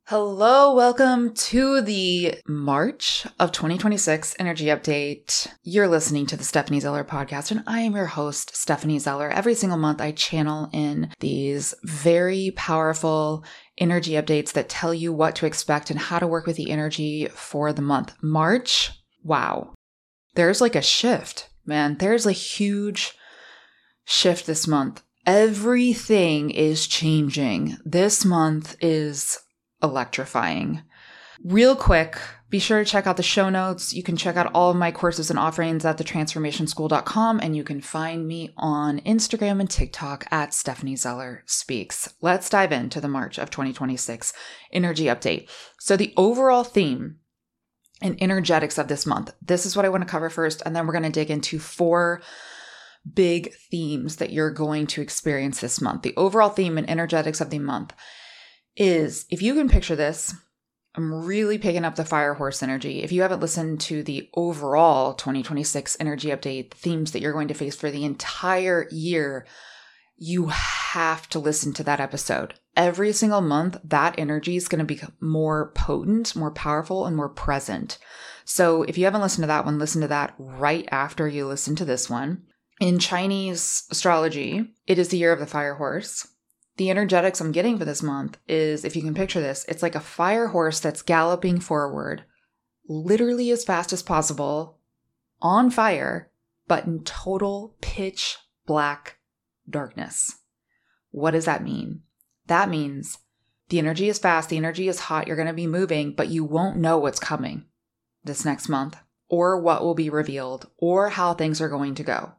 Hello, welcome to the March of 2026 Energy Update. You're listening to the Stephanie Zeller podcast, and I am your host, Stephanie Zeller. Every single month, I channel in these very powerful energy updates that tell you what to expect and how to work with the energy for the month. March, wow. There's like a shift, man. There's a huge shift this month. Everything is changing. This month is electrifying. Real quick, be sure to check out the show notes. You can check out all of my courses and offerings at thetransformationschool.com, and you can find me on Instagram and TikTok at Stephanie Zeller Speaks. Let's dive into the March of 2026 energy update. So the overall theme and energetics of this month, this is what I want to cover first, and then we're going to dig into 4 big themes that you're going to experience this month. The overall theme and energetics of the month is, if you can picture this, I'm really picking up the fire horse energy. If you haven't listened to the overall 2026 energy update, the themes that you're going to face for the entire year, you have to listen to that episode. Every single month, that energy is going to be more potent, more powerful, and more present. So if you haven't listened to that one, listen to that right after you listen to this one. In Chinese astrology, it is the year of the fire horse. The energetics I'm getting for this month is, if you can picture this, it's like a fire horse that's galloping forward, literally as fast as possible, on fire, but in total pitch black darkness. What does that mean? That means the energy is fast, the energy is hot, you're going to be moving, but you won't know what's coming this next month, or what will be revealed, or how things are going to go.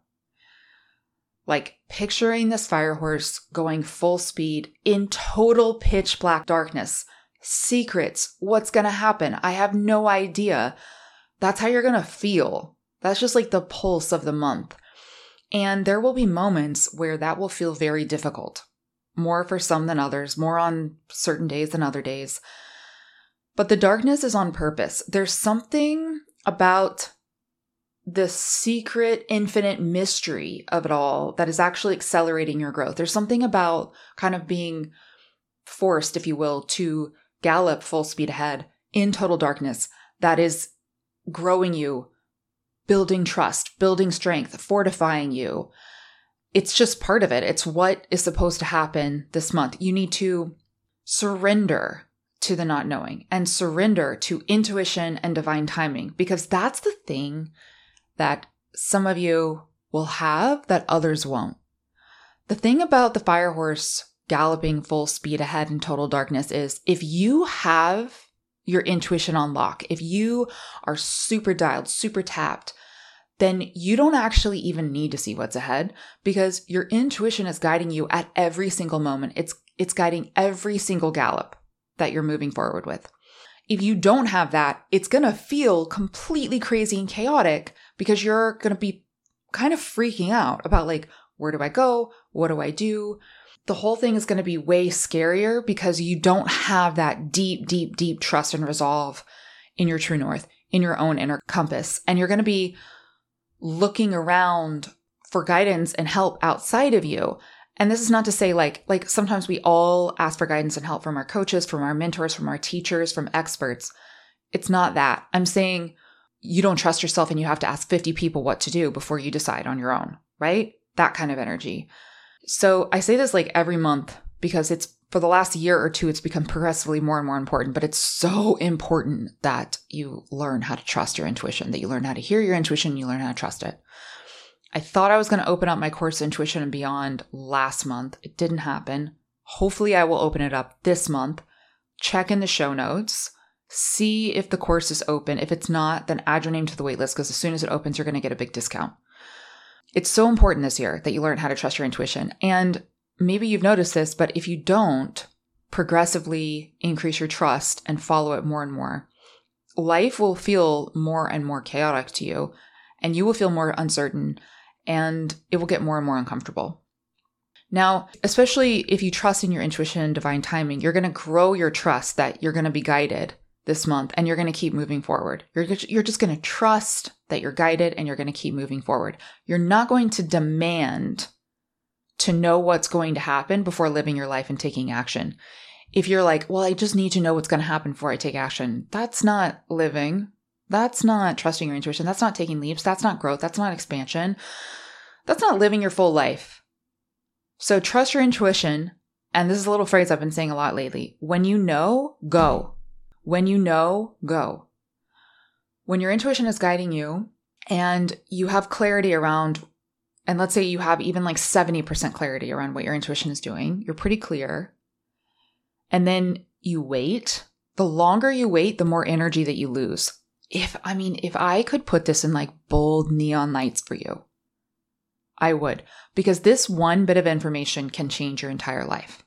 Like picturing this fire horse going full speed in total pitch black darkness. Secrets. What's going to happen? I have no idea. That's how you're going to feel. That's just like the pulse of the month. And there will be moments where that will feel very difficult. More for some than others. More on certain days than other days. But the darkness is on purpose. There's something about the secret, infinite mystery of it all that is actually accelerating your growth. There's something about kind of being forced, if you will, to gallop full speed ahead in total darkness that is growing you, building trust, building strength, fortifying you. It's just part of it. It's what is supposed to happen this month. You need to surrender to the not knowing and surrender to intuition and divine timing, because that's the thing that some of you will have that others won't. The thing about the fire horse galloping full speed ahead in total darkness is, if you have your intuition on lock, if you are super dialed, super tapped, then you don't actually even need to see what's ahead, because your intuition is guiding you at every single moment. It's guiding every single gallop that you're moving forward with. If you don't have that, it's going to feel completely crazy and chaotic, because you're going to be kind of freaking out about, like, where do I go? What do I do? The whole thing is going to be way scarier because you don't have that deep, deep, deep trust and resolve in your true north, in your own inner compass. And you're going to be looking around for guidance and help outside of you. And this is not to say like sometimes we all ask for guidance and help from our coaches, from our mentors, from our teachers, from experts. It's not that. I'm saying you don't trust yourself and you have to ask 50 people what to do before you decide on your own, right? That kind of energy. So I say this like every month because it's, for the last year or two, it's become progressively more and more important, but it's so important that you learn how to trust your intuition, that you learn how to hear your intuition, you learn how to trust it. I thought I was going to open up my course, Intuition and Beyond, last month. It didn't happen. Hopefully I will open it up this month. Check in the show notes. See if the course is open. If it's not, then add your name to the waitlist, because as soon as it opens, you're going to get a big discount. It's so important this year that you learn how to trust your intuition. And maybe you've noticed this, but if you don't progressively increase your trust and follow it more and more, life will feel more and more chaotic to you, and you will feel more uncertain, and it will get more and more uncomfortable. Now, especially if you trust in your intuition and divine timing, you're going to grow your trust that you're going to be guided this month, and you're going to keep moving forward. You're just going to trust that you're guided, and you're going to keep moving forward. You're not going to demand to know what's going to happen before living your life and taking action. If you're like, well, I just need to know what's going to happen before I take action, that's not living. That's not trusting your intuition. That's not taking leaps. That's not growth. That's not expansion. That's not living your full life. So trust your intuition. And this is a little phrase I've been saying a lot lately. When you know, go. When you know, go. When your intuition is guiding you and you have clarity around, and let's say you have even like 70% clarity around what your intuition is doing, you're pretty clear. And then you wait. The longer you wait, the more energy that you lose. If I could put this in like bold neon lights for you, I would, because this one bit of information can change your entire life.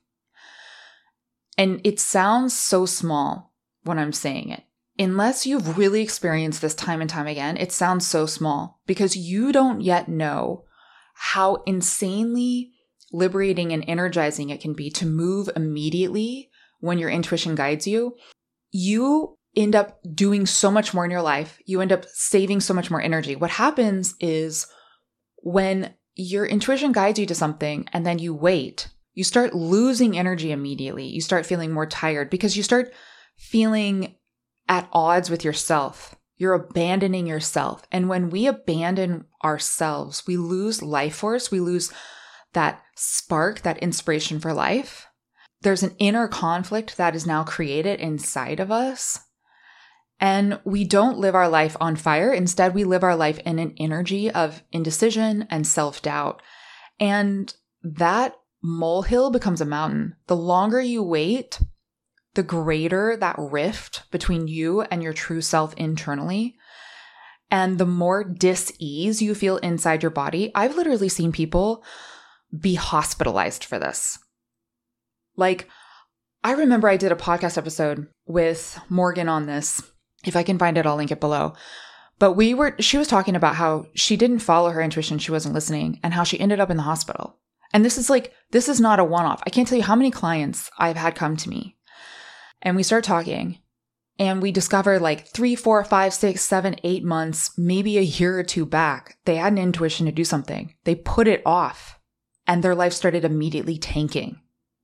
And it sounds so small when I'm saying it. Unless you've really experienced this time and time again, it sounds so small because you don't yet know how insanely liberating and energizing it can be to move immediately when your intuition guides you. You end up doing so much more in your life. You end up saving so much more energy. What happens is when your intuition guides you to something and then you wait, you start losing energy immediately. You start feeling more tired because you start feeling at odds with yourself. You're abandoning yourself. And when we abandon ourselves, we lose life force. We lose that spark, that inspiration for life. There's an inner conflict that is now created inside of us. And we don't live our life on fire. Instead, we live our life in an energy of indecision and self-doubt. And that molehill becomes a mountain. The longer you wait, the greater that rift between you and your true self internally. And the more dis-ease you feel inside your body. I've literally seen people be hospitalized for this. Like, I remember I did a podcast episode with Morgan on this. If I can find it, I'll link it below. But she was talking about how she didn't follow her intuition. She wasn't listening and how she ended up in the hospital. And this is not a one-off. I can't tell you how many clients I've had come to me. And we start talking and we discover like 3, 4, 5, 6, 7, 8 months, maybe a year or two back, they had an intuition to do something. They put it off and their life started immediately tanking,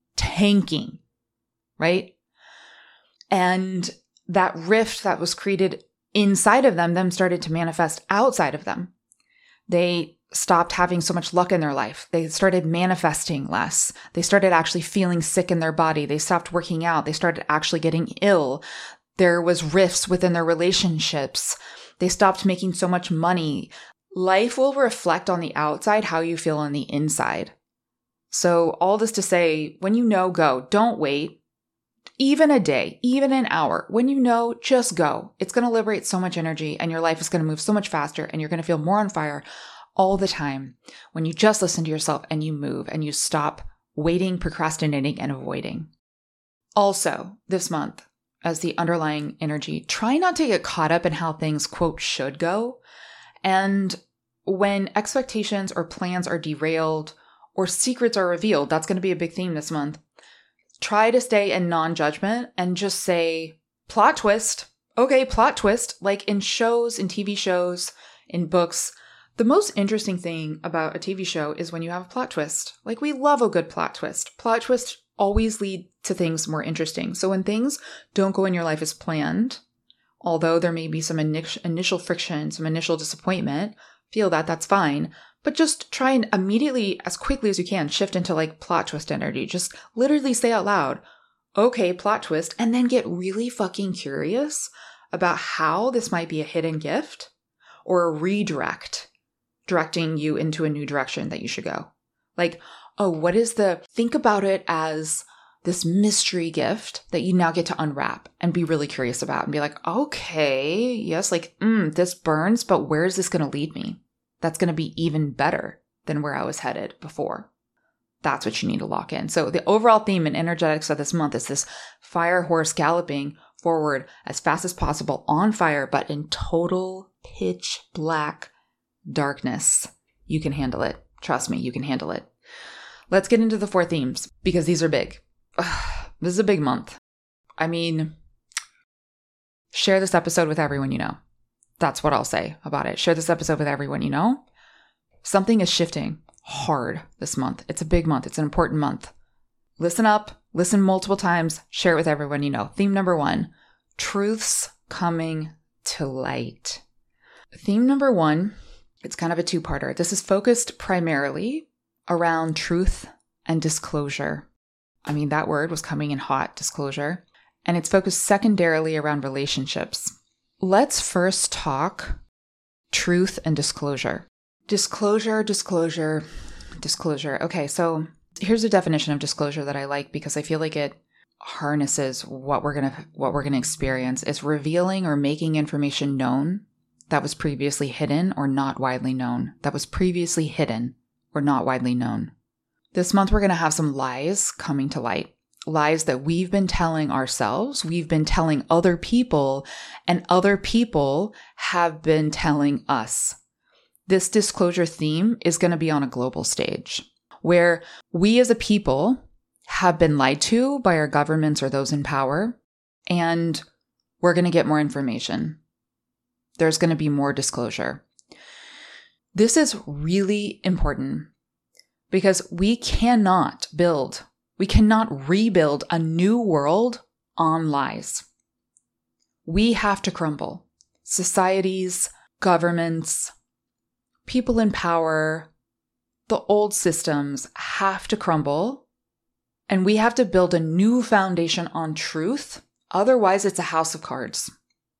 right? And that rift that was created inside of them started to manifest outside of them. They stopped having so much luck in their life. They started manifesting less. They started actually feeling sick in their body. They stopped working out. They started actually getting ill. There was rifts within their relationships. They stopped making so much money. Life will reflect on the outside how you feel on the inside. So all this to say, when you know, go. Don't wait. Even a day, even an hour. When you know, just go. It's going to liberate so much energy and your life is going to move so much faster and you're going to feel more on fire all the time when you just listen to yourself and you move and you stop waiting, procrastinating, and avoiding. Also, this month, as the underlying energy, try not to get caught up in how things, quote, should go. And when expectations or plans are derailed or secrets are revealed, that's going to be a big theme this month. Try to stay in non-judgment and just say, plot twist. Okay, plot twist. Like in shows, in TV shows, in books, the most interesting thing about a TV show is when you have a plot twist. Like we love a good plot twist. Plot twists always lead to things more interesting. So when things don't go in your life as planned, although there may be some initial friction, some initial disappointment, feel that's fine. But just try and immediately, as quickly as you can, shift into like plot twist energy. Just literally say out loud, okay, plot twist, and then get really fucking curious about how this might be a hidden gift or a redirect, directing you into a new direction that you should go. Like, oh, think about it as this mystery gift that you now get to unwrap and be really curious about and be like, okay, yes, like, this burns, but where is this going to lead me? That's going to be even better than where I was headed before. That's what you need to lock in. So the overall theme and energetics of this month is this fire horse galloping forward as fast as possible on fire, but in total pitch black darkness. You can handle it. Trust me, you can handle it. Let's get into the 4 themes because these are big. This is a big month. I mean, share this episode with everyone you know. That's what I'll say about it. Share this episode with everyone you know. Something is shifting hard this month. It's a big month. It's an important month. Listen up. Listen multiple times, share it with everyone you know. Theme number 1, truths coming to light. Theme number 1, it's kind of a two-parter. This is focused primarily around truth and disclosure. I mean, that word was coming in hot, disclosure. And it's focused secondarily around relationships. Let's first talk truth and disclosure. Disclosure. Okay, so here's a definition of disclosure that I like because I feel like it harnesses what we're gonna experience. It's revealing or making information known that was previously hidden or not widely known. This month we're gonna have some lies coming to light. Lies that we've been telling ourselves, we've been telling other people, and other people have been telling us. This disclosure theme is going to be on a global stage where we as a people have been lied to by our governments or those in power, and we're going to get more information. There's going to be more disclosure. This is really important because we cannot rebuild a new world on lies. We have to crumble. Societies, governments, people in power, the old systems have to crumble, and we have to build a new foundation on truth. Otherwise, it's a house of cards.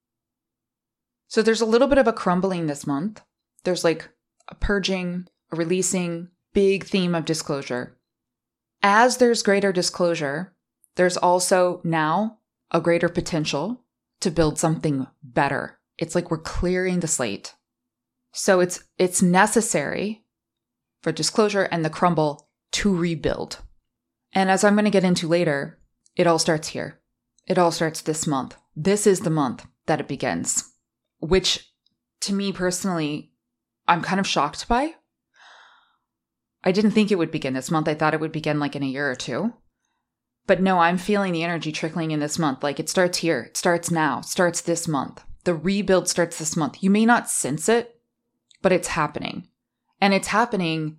So there's a little bit of a crumbling this month. There's like a purging, a releasing, big theme of disclosure. As there's greater disclosure, there's also now a greater potential to build something better. It's like we're clearing the slate. So it's necessary for disclosure and the crumble to rebuild. And as I'm going to get into later, it all starts here. It all starts this month. This is the month that it begins, which to me personally, I'm kind of shocked by. I didn't think it would begin this month. I thought it would begin like in a year or two. But no, I'm feeling the energy trickling in this month. Like it starts here. It starts now. It starts this month. The rebuild starts this month. You may not sense it, but it's happening. And it's happening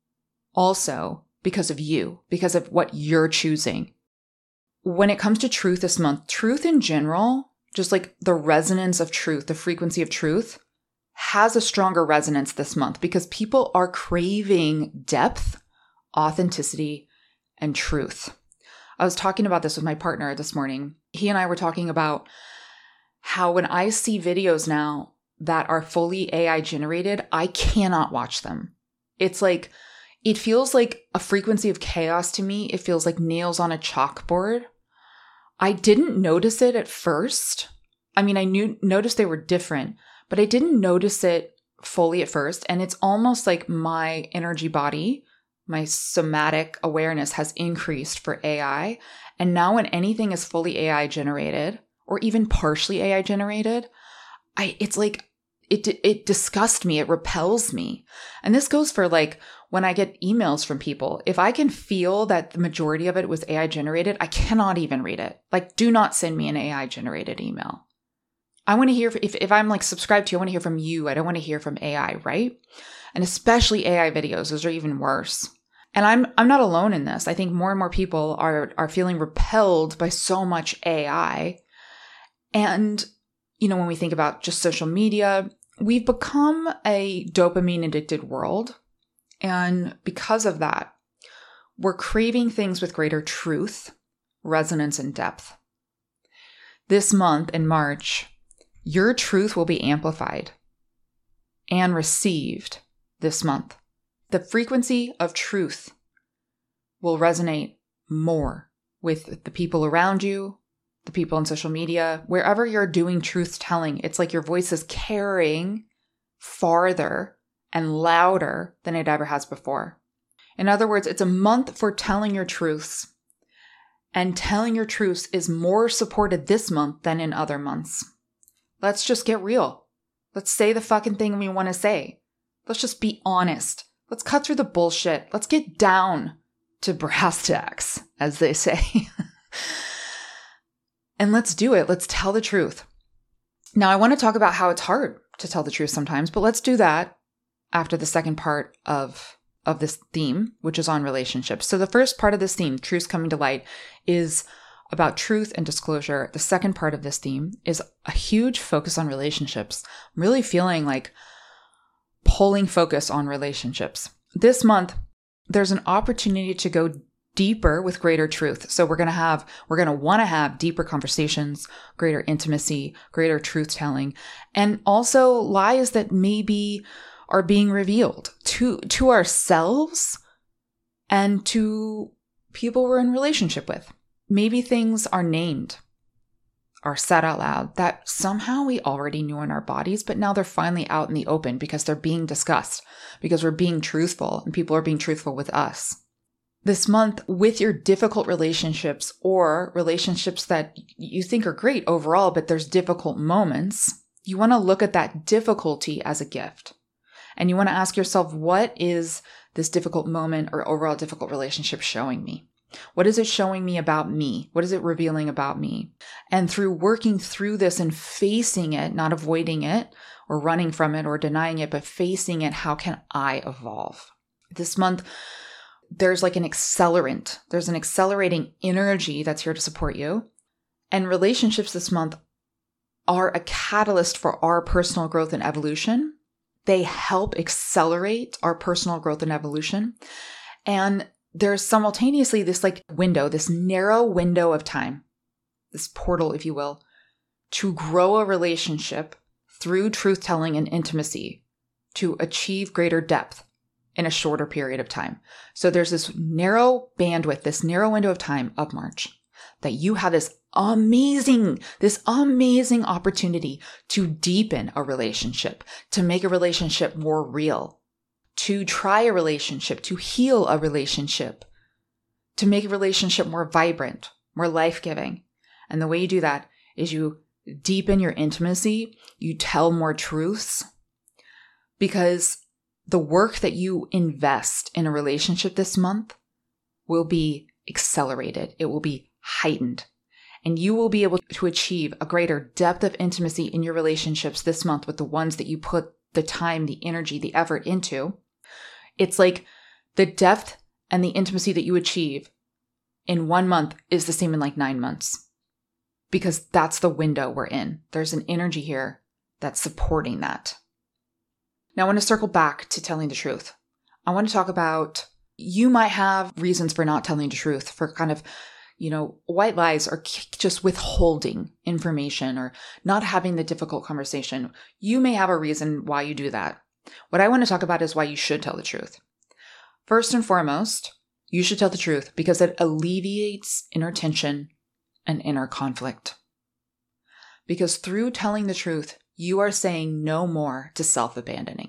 also because of you, because of what you're choosing. When it comes to truth this month, truth in general, just like the resonance of truth, the frequency of truth, has a stronger resonance this month because people are craving depth, authenticity, and truth. I was talking about this with my partner this morning. He and I were talking about how when I see videos now that are fully AI generated, I cannot watch them. It's like, it feels like a frequency of chaos to me. It feels like nails on a chalkboard. I didn't notice it at first. I mean, I noticed they were different, but I didn't notice it fully at first. And it's almost like my energy body, my somatic awareness has increased for AI. And now when anything is fully AI generated or even partially AI generated, it's like, it disgusts me. It repels me. And this goes for like when I get emails from people. If I can feel that the majority of it was AI generated, I cannot even read it. Like, do not send me an AI generated email. I want to hear, if I'm like subscribed to you, I want to hear from you. I don't want to hear from AI, right? And especially AI videos, those are even worse. And I'm not alone in this. I think more and more people are feeling repelled by so much AI. And, you know, when we think about just social media, we've become a dopamine addicted world. And because of that, we're craving things with greater truth, resonance, and depth. This month in March, your truth will be amplified and received this month. The frequency of truth will resonate more with the people around you, the people on social media, wherever you're doing truth telling. It's like your voice is carrying farther and louder than it ever has before. In other words, it's a month for telling your truths. And telling your truths is more supported this month than in other months. Let's just get real. Let's say the fucking thing we want to say. Let's just be honest. Let's cut through the bullshit. Let's get down to brass tacks, as they say. And let's do it. Let's tell the truth. Now, I want to talk about how it's hard to tell the truth sometimes, but let's do that after the second part of of this theme, which is on relationships. So the first part of this theme, truths coming to light, is about truth and disclosure. The second part of this theme is a huge focus on relationships. I'm really feeling like pulling focus on relationships. This month, there's an opportunity to go deeper with greater truth. So we're going to want to have deeper conversations, greater intimacy, greater truth telling, and also lies that maybe are being revealed to ourselves and to people we're in relationship with. Maybe things are named, are said out loud that somehow we already knew in our bodies, but now they're finally out in the open because they're being discussed, because we're being truthful and people are being truthful with us. This month, with your difficult relationships or relationships that you think are great overall, but there's difficult moments, you want to look at that difficulty as a gift. And you want to ask yourself, what is this difficult moment or overall difficult relationship showing me? What is it showing me about me? What is it revealing about me? And through working through this and facing it, not avoiding it or running from it or denying it, but facing it, how can I evolve? This month, there's like an accelerant. There's an accelerating energy that's here to support you. And relationships this month are a catalyst for our personal growth and evolution. They help accelerate our personal growth and evolution. And there's simultaneously this like window, this narrow window of time, this portal, if you will, to grow a relationship through truth-telling and intimacy to achieve greater depth in a shorter period of time. So there's this narrow bandwidth, this narrow window of time of March that you have this amazing opportunity to deepen a relationship, to make a relationship more real, to try a relationship, to heal a relationship, to make a relationship more vibrant, more life-giving. And the way you do that is you deepen your intimacy, you tell more truths, because the work that you invest in a relationship this month will be accelerated. It will be heightened. And you will be able to achieve a greater depth of intimacy in your relationships this month with the ones that you put the time, the energy, the effort into. It's like the depth and the intimacy that you achieve in 1 month is the same in like 9 months, because that's the window we're in. There's an energy here that's supporting that. Now I want to circle back to telling the truth. I want to talk about, you might have reasons for not telling the truth, for kind of, white lies or just withholding information or not having the difficult conversation. You may have a reason why you do that. What I want to talk about is why you should tell the truth. First and foremost, you should tell the truth because it alleviates inner tension and inner conflict. Because through telling the truth, you are saying no more to self-abandoning.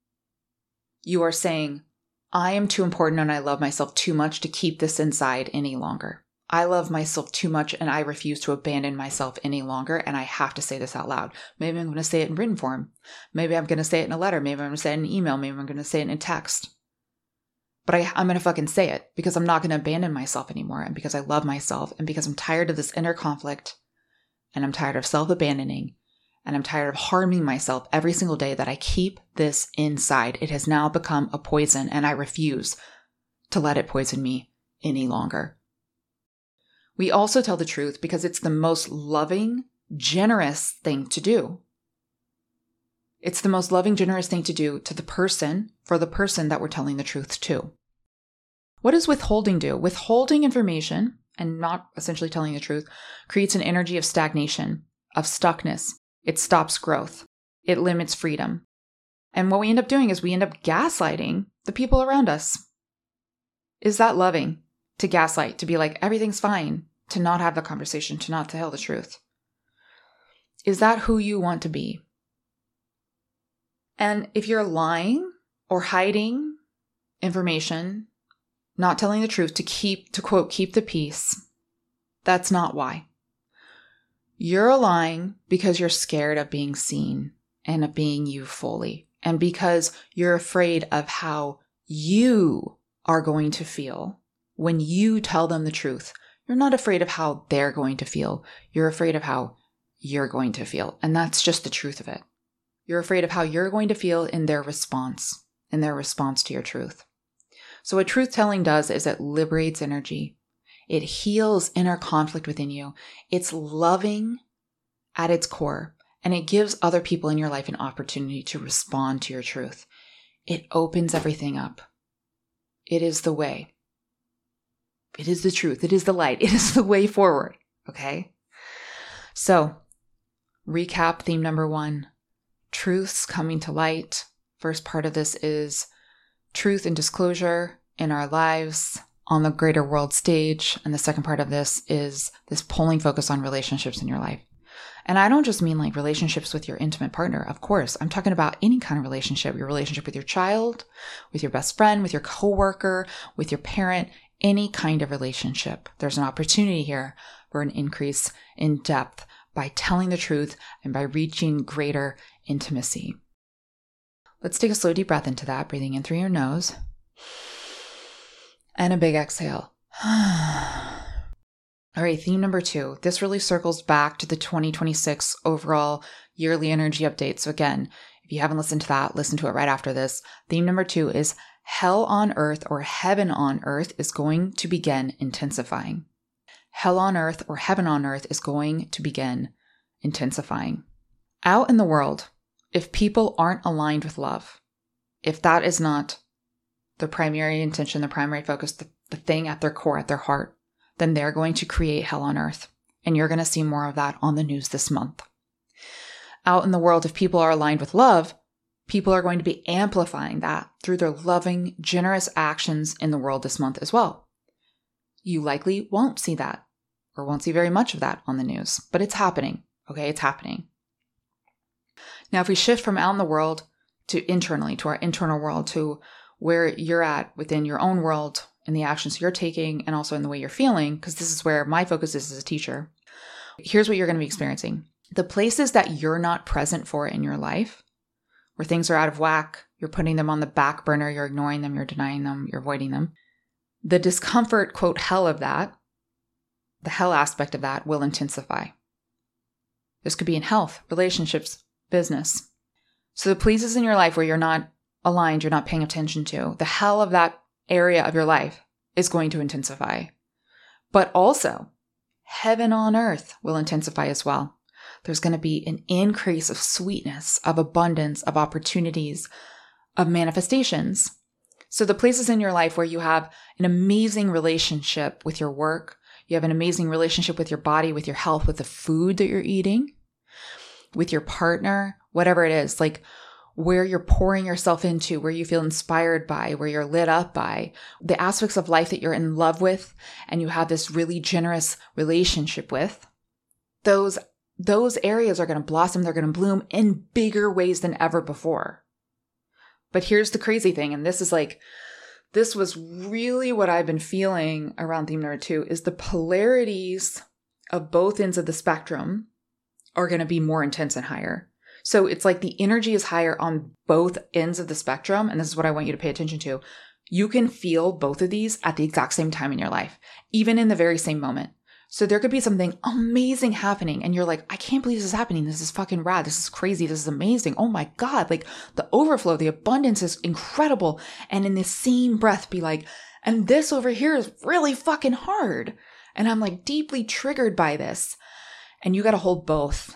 You are saying, I am too important and I love myself too much to keep this inside any longer. I love myself too much and I refuse to abandon myself any longer, and I have to say this out loud. Maybe I'm going to say it in written form. Maybe I'm going to say it in a letter. Maybe I'm going to say it in an email. Maybe I'm going to say it in a text. But I'm going to fucking say it because I'm not going to abandon myself anymore, and because I love myself, and because I'm tired of this inner conflict, and I'm tired of self-abandoning, and I'm tired of harming myself every single day that I keep this inside. It has now become a poison, and I refuse to let it poison me any longer. We also tell the truth because it's the most loving, generous thing to do. It's the most loving, generous thing to do to the person, for the person that we're telling the truth to. What does withholding do? Withholding information and not essentially telling the truth creates an energy of stagnation, of stuckness. It stops growth. It limits freedom. And what we end up doing is we end up gaslighting the people around us. Is that loving? To gaslight, to be like, everything's fine, to not have the conversation, to not tell the truth? Is that who you want to be? And if you're lying or hiding information, not telling the truth to quote, keep the peace, that's not why. You're lying because you're scared of being seen and of being you fully, and because you're afraid of how you are going to feel when you tell them the truth. You're not afraid of how they're going to feel. You're afraid of how you're going to feel. And that's just the truth of it. You're afraid of how you're going to feel in their response to your truth. So what truth telling does is it liberates energy. It heals inner conflict within you. It's loving at its core, and it gives other people in your life an opportunity to respond to your truth. It opens everything up. It is the way. It is the truth. It is the light. It is the way forward. Okay? So, recap theme number 1, truths coming to light. First part of this is truth and disclosure in our lives on the greater world stage. And the second part of this is this pulling focus on relationships in your life. And I don't just mean like relationships with your intimate partner. Of course, I'm talking about any kind of relationship, your relationship with your child, with your best friend, with your coworker, with your parent, any kind of relationship. There's an opportunity here for an increase in depth by telling the truth and by reaching greater intimacy. Let's take a slow, deep breath into that, breathing in through your nose and a big exhale. All right, theme number 2. This really circles back to the 2026 overall yearly energy update. So again, if you haven't listened to that, listen to it right after this. Theme number 2 is hell on earth or heaven on earth is going to begin intensifying. Hell on earth or heaven on earth is going to begin intensifying. Out in the world, if people aren't aligned with love, if that is not the primary intention, the primary focus, the thing at their core, at their heart, then they're going to create hell on earth. And you're going to see more of that on the news this month. Out in the world, if people are aligned with love, people are going to be amplifying that through their loving, generous actions in the world this month as well. You likely won't see that or won't see very much of that on the news, but it's happening. Okay, it's happening. Now, if we shift from out in the world to internally, to our internal world, to where you're at within your own world and the actions you're taking and also in the way you're feeling, because this is where my focus is as a teacher, here's what you're going to be experiencing. The places that you're not present for in your life, where things are out of whack, you're putting them on the back burner, you're ignoring them, you're denying them, you're avoiding them. The discomfort, quote, hell of that, the hell aspect of that will intensify. This could be in health, relationships, business. So the places in your life where you're not aligned, you're not paying attention to, the hell of that area of your life is going to intensify. But also, heaven on earth will intensify as well. There's going to be an increase of sweetness, of abundance, of opportunities, of manifestations. So the places in your life where you have an amazing relationship with your work, you have an amazing relationship with your body, with your health, with the food that you're eating, with your partner, whatever it is, like where you're pouring yourself into, where you feel inspired by, where you're lit up by, the aspects of life that you're in love with and you have this really generous relationship with, those areas are going to blossom, they're going to bloom in bigger ways than ever before. But here's the crazy thing, and this was really what I've been feeling around theme number 2, is the polarities of both ends of the spectrum are going to be more intense and higher. So it's like the energy is higher on both ends of the spectrum. And this is what I want you to pay attention to. You can feel both of these at the exact same time in your life, even in the very same moment. So there could be something amazing happening and you're like, I can't believe this is happening. This is fucking rad. This is crazy. This is amazing. Oh my God. Like the overflow, the abundance is incredible. And in the same breath be like, and this over here is really fucking hard. And I'm like deeply triggered by this. And you got to hold both.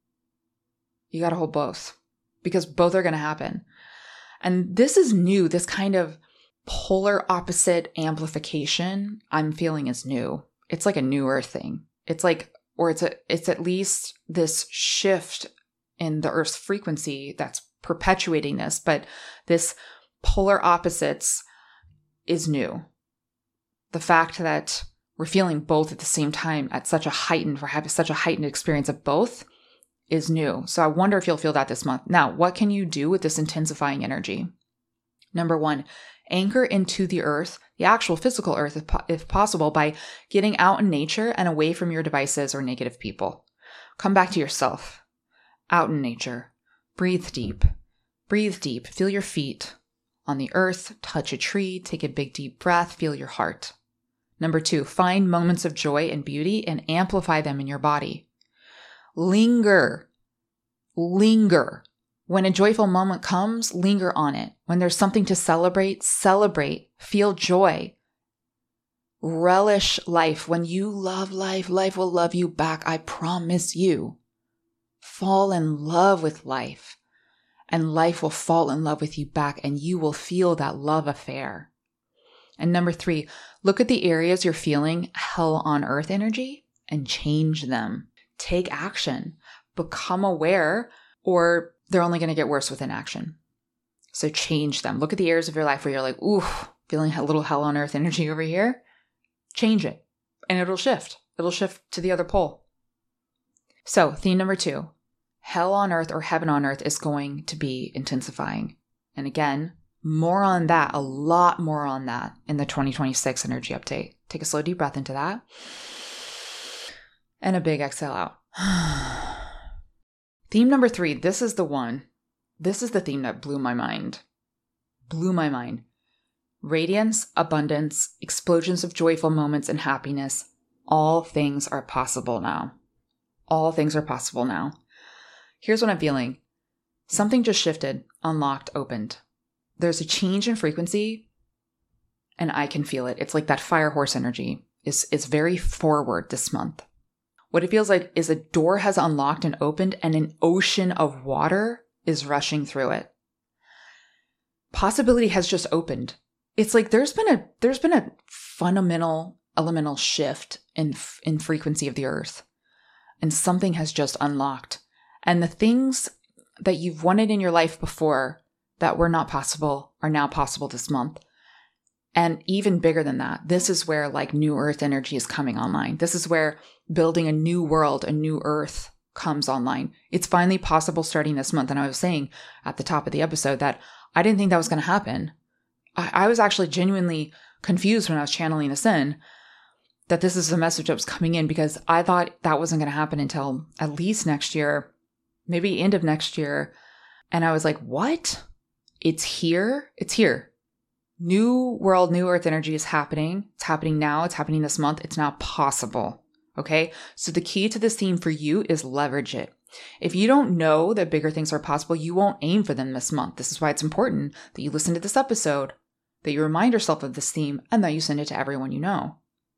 You got to hold both because both are going to happen. And this is new. This kind of polar opposite amplification I'm feeling is new. It's like a newer thing. It's like, or it's at least this shift in the Earth's frequency that's perpetuating this. But this polar opposites is new. The fact that we're feeling both at the same time at such a heightened, we're having such a heightened experience of both is new. So I wonder if you'll feel that this month. Now, what can you do with this intensifying energy? Number 1, anchor into the earth, the actual physical earth, if possible, by getting out in nature and away from your devices or negative people. Come back to yourself, out in nature. Breathe deep. Breathe deep. Feel your feet on the earth, touch a tree, take a big deep breath, feel your heart. Number 2, find moments of joy and beauty and amplify them in your body. Linger When a joyful moment comes, linger on it. When there's something to celebrate, celebrate. Feel joy. Relish life. When you love life, life will love you back. I promise you. Fall in love with life, and life will fall in love with you back, and you will feel that love affair. And number 3, look at the areas you're feeling hell on earth energy and change them. Take action. Become aware, or they're only going to get worse with inaction. So change them. Look at the areas of your life where you're like, ooh, feeling a little hell on earth energy over here. Change it, and it'll shift. It'll shift to the other pole. So theme number 2, hell on earth or heaven on earth is going to be intensifying. And again, more on that, a lot more on that in the 2026 energy update. Take a slow, deep breath into that. And a big exhale out. Theme number 3, this is the one. This is the theme that blew my mind. Blew my mind. Radiance, abundance, explosions of joyful moments and happiness. All things are possible now. All things are possible now. Here's what I'm feeling. Something just shifted, unlocked, opened. There's a change in frequency, and I can feel it. It's like that fire horse energy is very forward this month. What it feels like is a door has unlocked and opened, and an ocean of water is rushing through it. Possibility has just opened. It's like there's been a fundamental elemental shift in frequency of the earth, and something has just unlocked. And the things that you've wanted in your life before that were not possible are now possible this month. And even bigger than that, this is where like new earth energy is coming online. This is where building a new world, a new earth comes online. It's finally possible starting this month. And I was saying at the top of the episode that I didn't think that was going to happen. I was actually genuinely confused when I was channeling this in, that this is a message that was coming in, because I thought that wasn't going to happen until at least next year, maybe end of next year. And I was like, what? It's here. It's here. New world, new earth energy is happening. It's happening now. It's happening this month. It's now possible. Okay. So the key to this theme for you is leverage it. If you don't know that bigger things are possible, you won't aim for them this month. This is why it's important that you listen to this episode, that you remind yourself of this theme, and that you send it to everyone you know.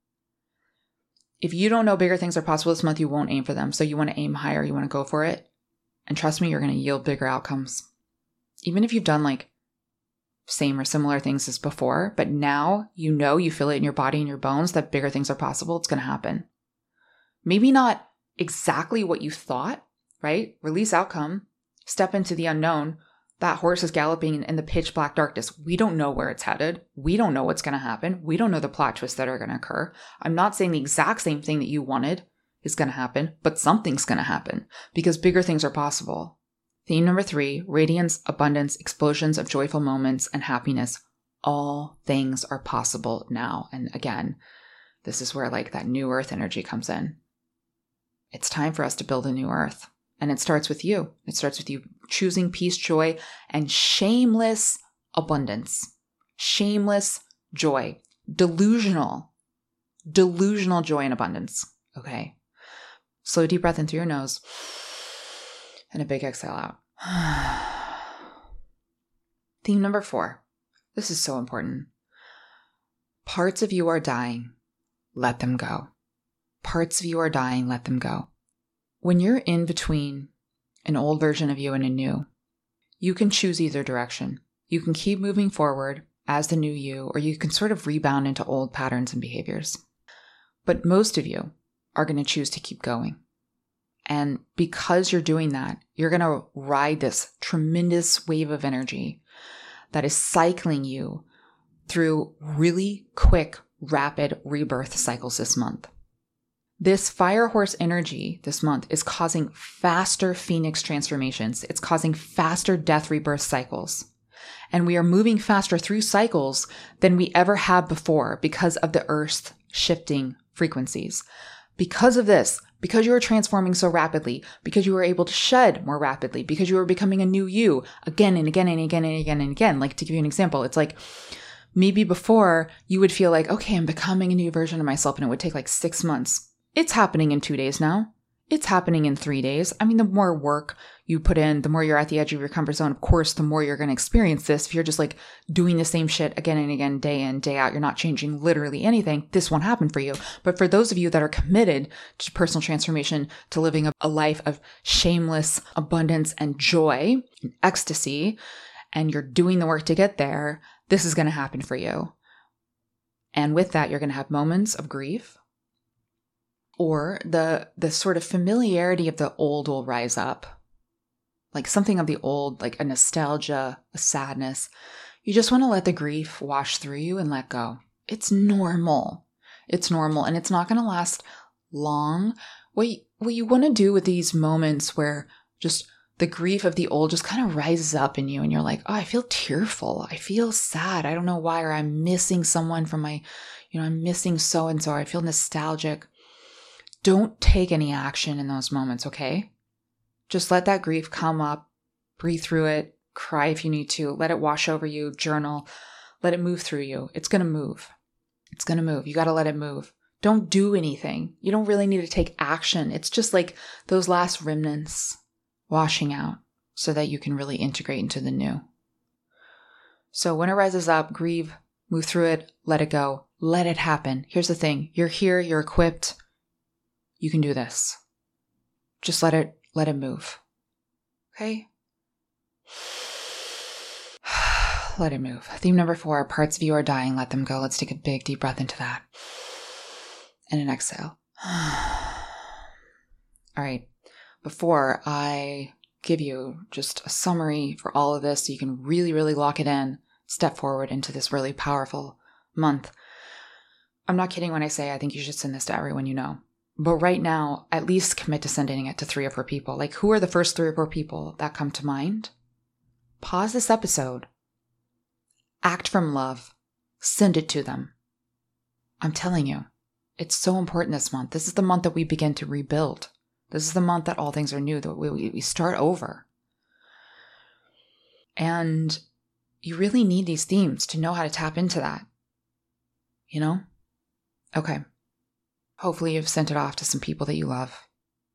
If you don't know bigger things are possible this month, you won't aim for them. So you want to aim higher. You want to go for it. And trust me, you're going to yield bigger outcomes. Even if you've done like same or similar things as before, but now you know, you feel it in your body and your bones that bigger things are possible, it's going to happen. Maybe not exactly what you thought, right? Release outcome, step into the unknown. That horse is galloping in the pitch black darkness. We don't know where it's headed. We don't know what's going to happen. We don't know the plot twists that are going to occur. I'm not saying the exact same thing that you wanted is going to happen, but something's going to happen because bigger things are possible. Theme number 3, radiance, abundance, explosions of joyful moments and happiness. All things are possible now. And again, this is where like that new earth energy comes in. It's time for us to build a new earth. And it starts with you. It starts with you choosing peace, joy, and shameless abundance. Shameless joy. Delusional joy and abundance. Okay. Slow, deep breath in through your nose. And a big exhale out. Theme number 4. This is so important. Parts of you are dying. Let them go. Parts of you are dying. Let them go. When you're in between an old version of you and a new, you can choose either direction. You can keep moving forward as the new you, or you can sort of rebound into old patterns and behaviors. But most of you are going to choose to keep going. And because you're doing that, you're going to ride this tremendous wave of energy that is cycling you through really quick, rapid rebirth cycles this month. This fire horse energy this month is causing faster phoenix transformations. It's causing faster death rebirth cycles. And we are moving faster through cycles than we ever have before because of the Earth's shifting frequencies. Because of this, because you are transforming so rapidly, because you are able to shed more rapidly, because you are becoming a new you again and again and again and again and again. Like, to give you an example, it's like maybe before you would feel like, okay, I'm becoming a new version of myself, and it would take like 6 months. It's happening in 2 days now. it's happening in 3 days. I mean, the more work you put in, the more you're at the edge of your comfort zone, of course, the more you're going to experience this. If you're just like doing the same shit again and again, day in, day out, you're not changing literally anything, this won't happen for you. But for those of you that are committed to personal transformation, to living a life of shameless abundance and joy and ecstasy, and you're doing the work to get there, this is going to happen for you. And with that, you're going to have moments of grief, or the sort of familiarity of the old will rise up. Like something of the old, like a nostalgia, a sadness. You just want to let the grief wash through you and let go. It's normal. It's normal, and it's not going to last long. What you want to do with these moments where just the grief of the old just kind of rises up in you and you're like, oh, I feel tearful. I feel sad. I don't know why, or I'm missing someone from my, I'm missing so-and-so. I feel nostalgic. Don't take any action in those moments, okay? Just let that grief come up, breathe through it, cry if you need to, let it wash over you, journal, let it move through you. It's going to move. It's going to move. You got to let it move. Don't do anything. You don't really need to take action. It's just like those last remnants washing out so that you can really integrate into the new. So when it rises up, grieve, move through it, let it go, let it happen. Here's the thing. You're here, you're equipped. You can do this. Just let it move. Okay? Let it move. Theme number 4, parts of you are dying, let them go. Let's take a big deep breath into that. And an exhale. All right. Before I give you just a summary for all of this so you can really, really lock it in, step forward into this really powerful month. I'm not kidding when I say I think you should send this to everyone you know. But right now, at least commit to sending it to 3 or 4 people. Like, who are the first 3 or 4 people that come to mind? Pause this episode. Act from love. Send it to them. I'm telling you, it's so important this month. This is the month that we begin to rebuild. This is the month that all things are new, that we start over. And you really need these themes to know how to tap into that. Okay. Hopefully you've sent it off to some people that you love.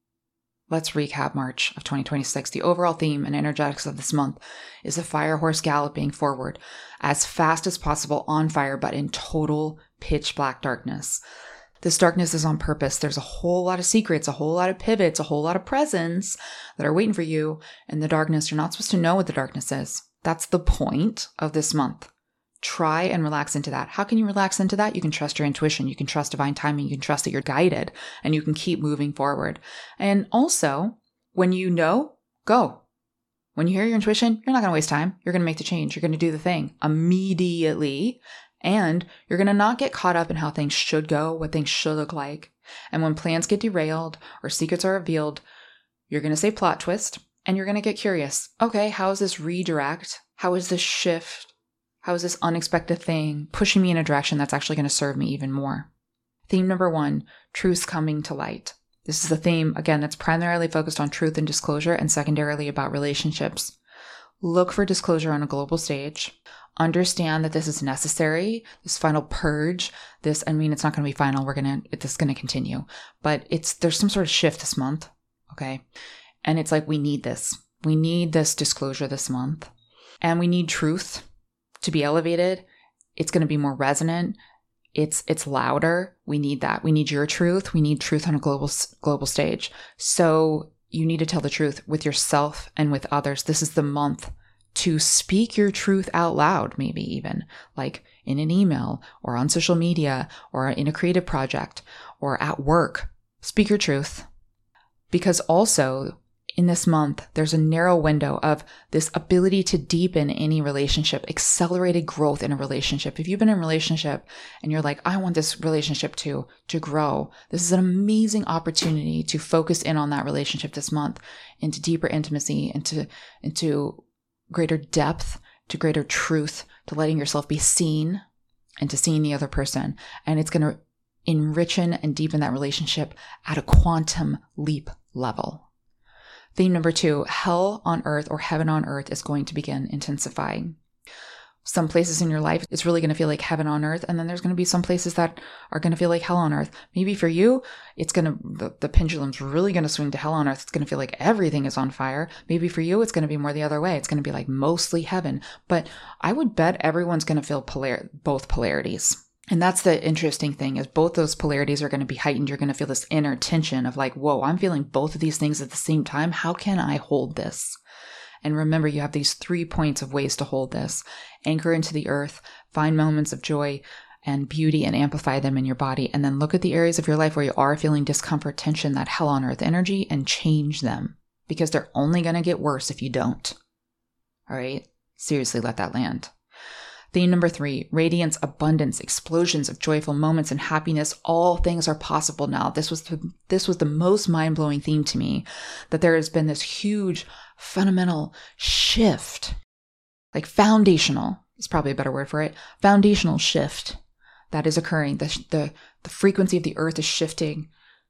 Let's recap March of 2026. The overall theme and energetics of this month is a fire horse galloping forward as fast as possible on fire, but in total pitch black darkness. This darkness is on purpose. There's a whole lot of secrets, a whole lot of pivots, a whole lot of presents that are waiting for you in the darkness. You're not supposed to know what the darkness is. That's the point of this month. Try and relax into that. How can you relax into that? You can trust your intuition. You can trust divine timing. You can trust that you're guided and you can keep moving forward. And also, when you know, go. When you hear your intuition, you're not going to waste time. You're going to make the change. You're going to do the thing immediately. And you're going to not get caught up in how things should go, what things should look like. And when plans get derailed or secrets are revealed, you're going to say plot twist and you're going to get curious. Okay, how is this redirect? How is this shift? How is this unexpected thing pushing me in a direction that's actually going to serve me even more? Theme number 1, truths coming to light. This is a theme, again, that's primarily focused on truth and disclosure and secondarily about relationships. Look for disclosure on a global stage. Understand that this is necessary, this final purge, it's not going to be final, this is going to continue. But there's some sort of shift this month, okay? And it's like we need this. We need this disclosure this month. And we need truth to be elevated. It's going to be more resonant. It's louder. We need that. We need your truth. We need truth on a global stage. So you need to tell the truth with yourself and with others. This is the month to speak your truth out loud, maybe even like in an email or on social media or in a creative project or at work. Speak your truth. Because also in this month, there's a narrow window of this ability to deepen any relationship, accelerated growth in a relationship. If you've been in a relationship and you're like, I want this relationship to grow, this is an amazing opportunity to focus in on that relationship this month into deeper intimacy, into greater depth, to greater truth, to letting yourself be seen and to seeing the other person. And it's going to enrichen and deepen that relationship at a quantum leap level. Theme number 2, hell on earth or heaven on earth is going to begin intensifying. Some places in your life, it's really going to feel like heaven on earth. And then there's going to be some places that are going to feel like hell on earth. Maybe for you, the pendulum's really going to swing to hell on earth. It's going to feel like everything is on fire. Maybe for you, it's going to be more the other way. It's going to be like mostly heaven. But I would bet everyone's going to feel both polarities. And that's the interesting thing, is both those polarities are going to be heightened. You're going to feel this inner tension of like, whoa, I'm feeling both of these things at the same time. How can I hold this? And remember, you have these 3 points of ways to hold this. Anchor into the earth, find moments of joy and beauty and amplify them in your body. And then look at the areas of your life where you are feeling discomfort, tension, that hell on earth energy, and change them, because they're only going to get worse if you don't. All right? Seriously, let that land. Theme number 3, radiance, abundance, explosions of joyful moments and happiness. All things are possible now. This was the most mind-blowing theme to me, that there has been this huge fundamental shift, like foundational is probably a better word for it, foundational shift that is occurring. The frequency of the earth is shifting.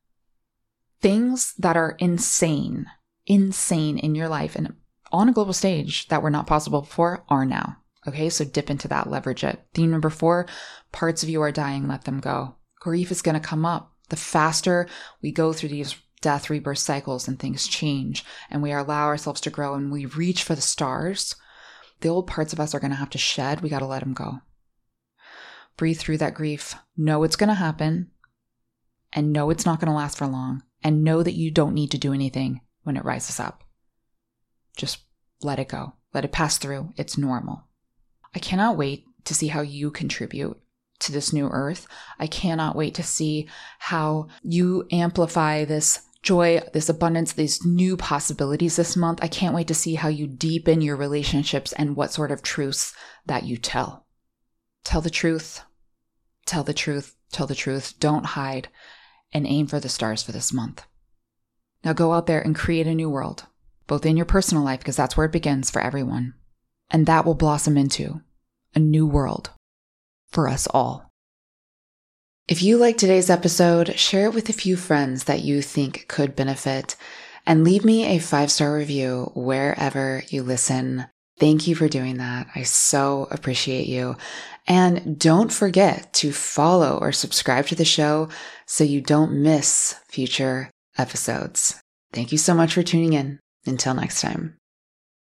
Things that are insane in your life and on a global stage that were not possible before are now. Okay, so dip into that, leverage it. Theme number 4, parts of you are dying, let them go. Grief is going to come up. The faster we go through these death, rebirth cycles and things change and we allow ourselves to grow and we reach for the stars, the old parts of us are going to have to shed. We got to let them go. Breathe through that grief. Know it's going to happen and know it's not going to last for long, and know that you don't need to do anything when it rises up. Just let it go. Let it pass through. It's normal. I cannot wait to see how you contribute to this new earth. I cannot wait to see how you amplify this joy, this abundance, these new possibilities this month. I can't wait to see how you deepen your relationships and what sort of truths that you tell. Tell the truth. Tell the truth. Tell the truth. Don't hide, and aim for the stars for this month. Now go out there and create a new world, both in your personal life, because that's where it begins for everyone. And that will blossom into a new world for us all. If you liked today's episode, share it with a few friends that you think could benefit, and leave me a 5-star review wherever you listen. Thank you for doing that. I so appreciate you. And don't forget to follow or subscribe to the show so you don't miss future episodes. Thank you so much for tuning in. Until next time.